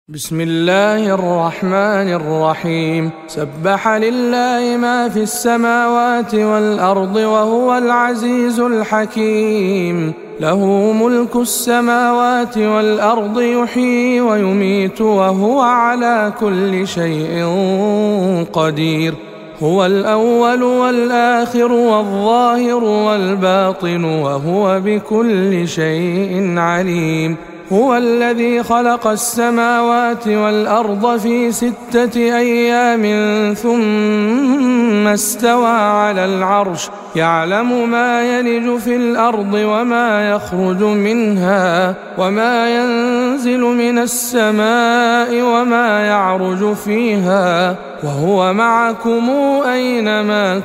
بسم الله الرحمن الرحيم. سبح لله ما في السماوات والأرض وهو العزيز الحكيم. له ملك السماوات والأرض يحيي ويميت وهو على كل شيء قدير. هو الأول والآخر والظاهر والباطن وهو بكل شيء عليم. هو الذي خلق السماوات والأرض في 6 أيام ثم استوى على العرش يعلم ما يلج في الأرض وما يخرج منها وما ينزل من السماء وما يعرج فيها وهو معكم أينما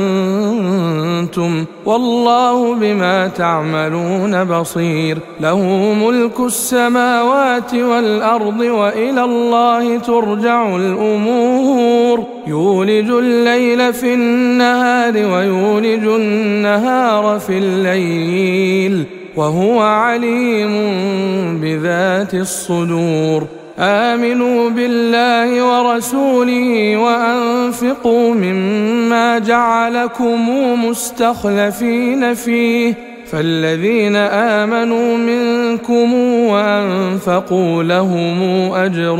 كنتم والله بما تعملون بصير. له ملك السماوات والأرض وإلى الله ترجع الأمور. يولج الليل في النهار ويولج النهار في الليل وهو عليم بذات الصدور. آمنوا بالله ورسوله وأنفقوا مما جعلكم مستخلفين فيه فالذين آمنوا منكم وأنفقوا لهم أجر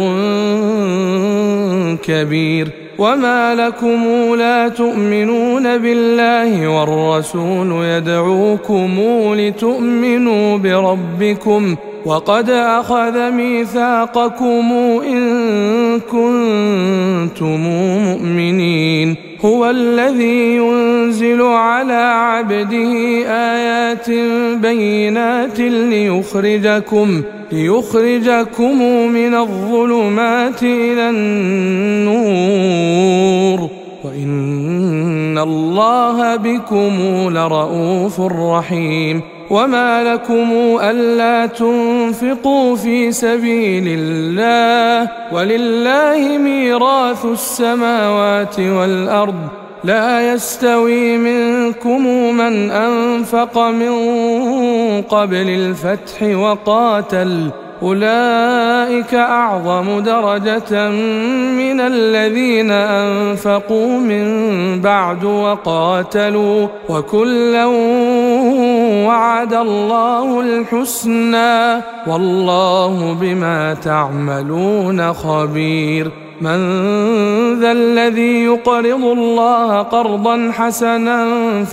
كبير. وما لكم لا تؤمنون بالله والرسول يدعوكم لتؤمنوا بربكم وقد أخذ ميثاقكم إن كنتم مؤمنين. هو الذي ينزل على عبده آيات بينات ليخرجكم من الظلمات إلى النور وإن الله بكم لرؤوف رحيم. وما لكم ألا تنفقوا في سبيل الله ولله ميراث السماوات والأرض لا يستوي منكم من أنفق من قبل الفتح وقاتل أولئك أعظم درجة من الذين أنفقوا من بعد وقاتلوا وكلا وعد الله الحسنى والله بما تعملون خبير. من ذا الذي يقرض الله قرضا حسنا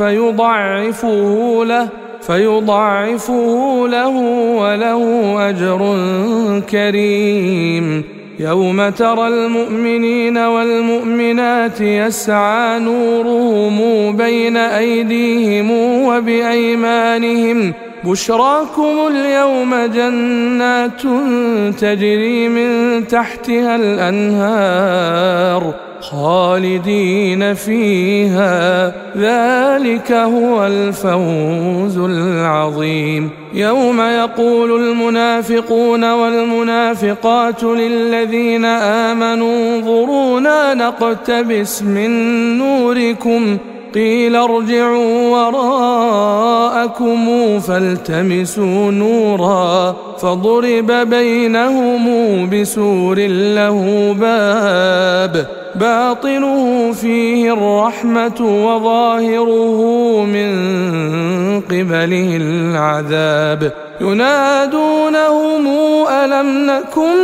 فيضاعفه له وله أجر كريم. يوم ترى المؤمنين والمؤمنات يسعى نورهم بين أيديهم وبأيمانهم بشراكم اليوم جنات تجري من تحتها الأنهار خالدين فيها ذلك هو الفوز العظيم. يوم يقول المنافقون والمنافقات للذين آمنوا انظرونا نقتبس من نوركم قيل ارجعوا وراءكم فالتمسوا نورا فضرب بينهم بسور له باب باطنه فيه الرحمة وظاهره من قبله العذاب. ينادونهم ألم نكن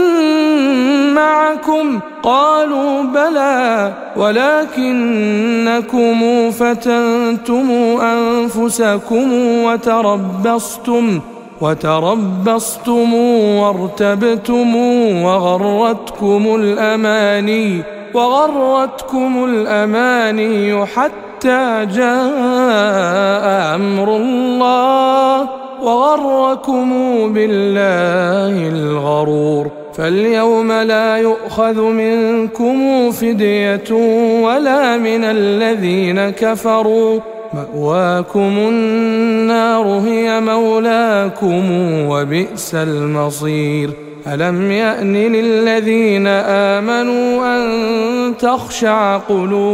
معكم قالوا بلى ولكنكم فتنتم أنفسكم وتربصتم وارتبتم وغرتكم الأماني حتى جاء أمر الله وغركم بالله الغرور. فاليوم لا يؤخذ منكم فدية ولا من الذين كفروا مأواكم النار هي مولاكم وبئس المصير. ألم يأن للذين آمنوا أن تخشع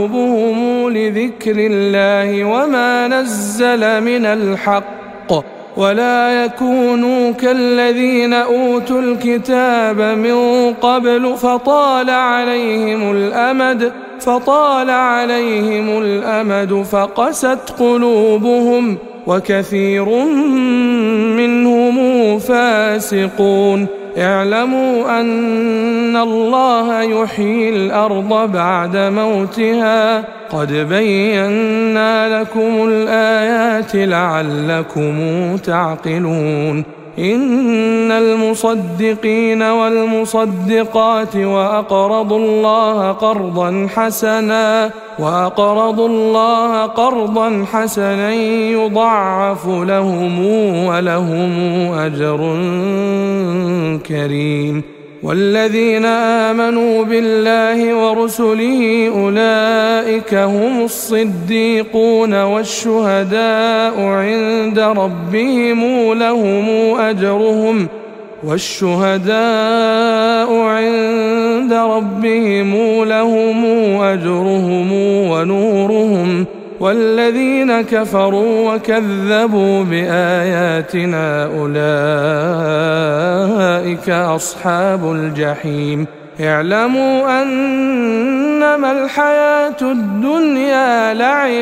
قلوبهم لذكر الله وما نزل من الحق ولا يكونوا كالذين أوتوا الكتاب من قبل فطال عليهم الأمد فقست قلوبهم وكثير منهم فاسقون. اعلموا أن الله يحيي الأرض بعد موتها قد بينا لكم الآيات لعلكم تعقلون. إن المصدقين والمصدقات وأقرضوا الله قرضا حسنا يضاعف لهم ولهم أجر كريم. والذين آمنوا بالله ورسله أولئك هم الصديقون والشهداء عند ربهم لهم أجرهم ونورهم. والذين كفروا وكذبوا بآياتنا أولئك أصحاب الجحيم. اعلموا أنما الحياة الدنيا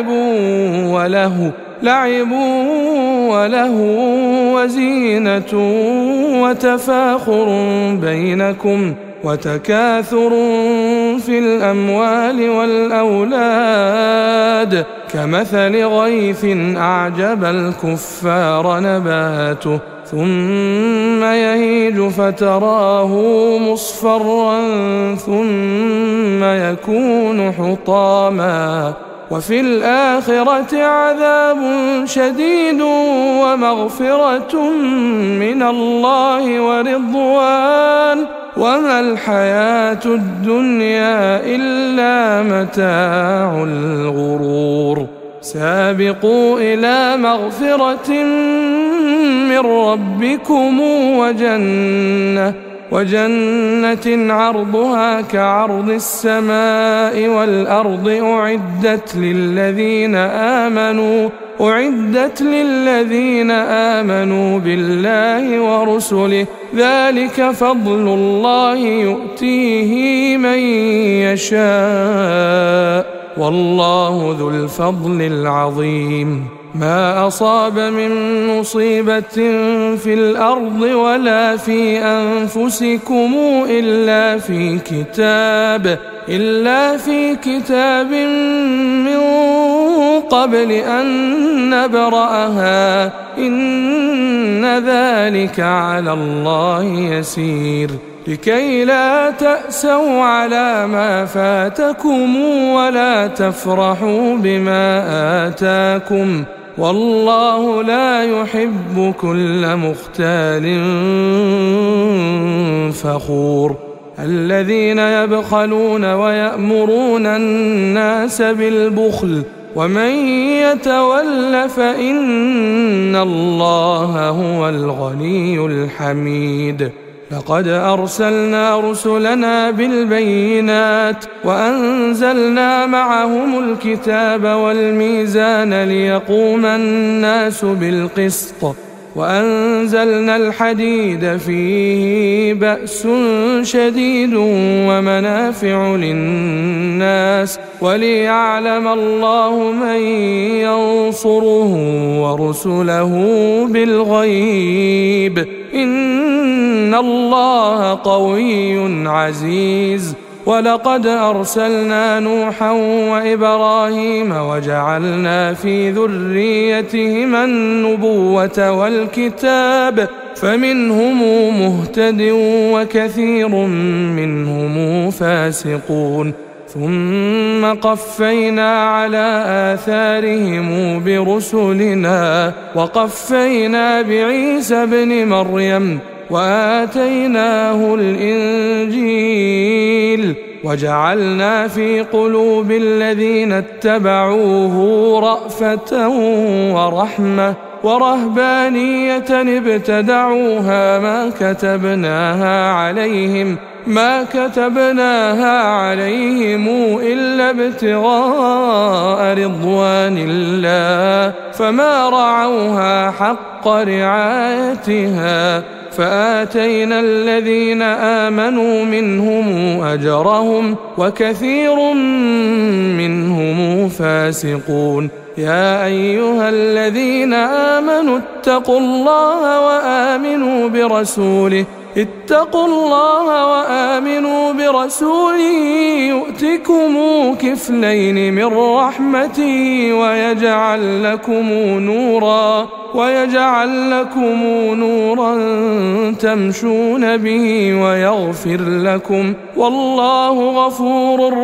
لعب وله وزينة وتفاخر بينكم وتكاثر في الأموال والأولاد كمثل غيث أعجب الكفار نباته ثم يهيج فتراه مصفرا ثم يكون حطاما وفي الآخرة عذاب شديد ومغفرة من الله ورضوان وما الحياة الدنيا إلا متاع الغرور. سابقوا إلى مغفرة من ربكم وجنة عرضها كعرض السماء والأرض أعدت للذين آمنوا بالله ورسله ذلك فضل الله يؤتيه من يشاء والله ذو الفضل العظيم. ما أصاب من مصيبة في الأرض ولا في أنفسكم إلا في كتاب من قبل أن نبرأها إن ذلك على الله يسير. لكي لا تأسوا على ما فاتكم ولا تفرحوا بما آتاكم والله لا يحب كل مختال فخور. الذين يبخلون ويأمرون الناس بالبخل ومن يتول فإن الله هو الغني الحميد. لقد أرسلنا رسلنا بالبينات وأنزلنا معهم الكتاب والميزان ليقوم الناس بالقسط وأنزلنا الحديد فيه بأس شديد ومنافع للناس وليعلم الله من ينصره ورسله بالغيب إن الله قوي عزيز. ولقد أرسلنا نوحا وإبراهيم وجعلنا في ذريتهما النبوة والكتاب فمنهم مهتد وكثير منهم فاسقون. ثم قفينا على آثارهم برسلنا وقفينا بعيسى ابن مريم وآتيناه الإنجيل وجعلنا في قلوب الذين اتبعوه رأفة ورحمة ورهبانية ابتدعوها ما كتبناها عليهم ما كتبناها عليهم إلا ابتغاء رضوان الله فما رعوها حق رعايتها فآتينا الذين آمنوا منهم أجرهم وكثير منهم فاسقون. يا أيها الذين آمنوا اتقوا الله وآمنوا برسوله يؤتكم كفلين من رحمته ويجعل لكم نورا تمشون به ويغفر لكم والله غفور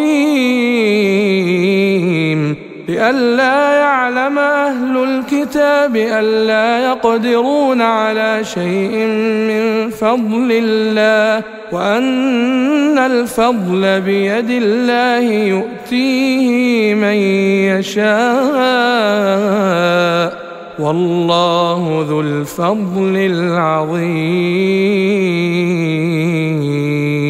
رحيم. لئلا يعلم أهل الكتاب ألا يقدرون على شيء من فضل الله وأن الفضل بيد الله يؤتيه من يشاء والله ذو الفضل العظيم.